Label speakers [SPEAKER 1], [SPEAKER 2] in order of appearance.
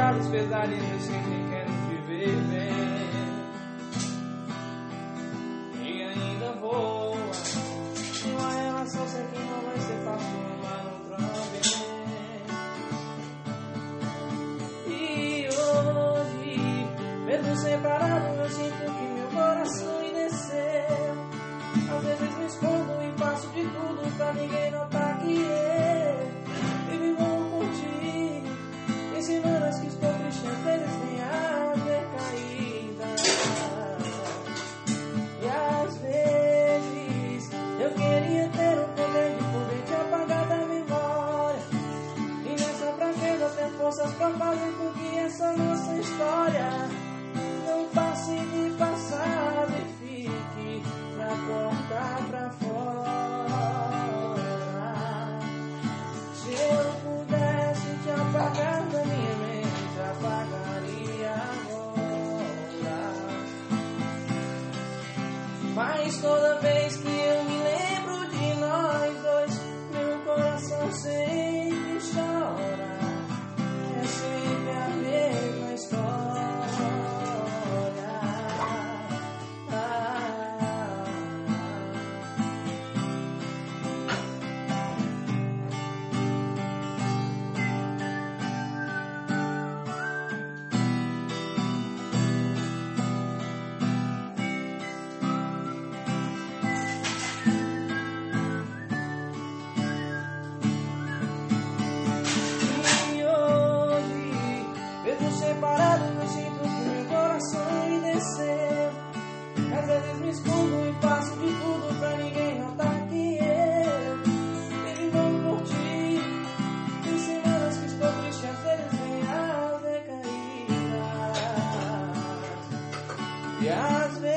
[SPEAKER 1] pesados, pesares, eu sempre quero viver bem. E ainda voa uma relação, sei que não vai ser fácil amar outra vez. E hoje, mesmo separado, eu sinto que meu coração endureceu. Às vezes me escondo e faço de tudo pra ninguém notar que eu vivo por ti. Tem semanas que estou triste, às vezes tem as recaídas. E às vezes eu queria ter o poder de poder te apagar da memória. E nessa fraqueza ter forças pra fazer com que essa nossa história não passe de passado e fique da porta pra fora. Se eu pudesse te apagar da minha mente, apagaria agora. Mas toda vez que eu me lembro de nós dois, meu coração sempre chora. É sempre a mesma história. Separado, eu sinto que meu coração endureceu. Às vezes me escondo e faço de tudo pra ninguém notar que eu vivo por ti. Tem semanas que estou triste, às vezes vem as recaídas. E às vezes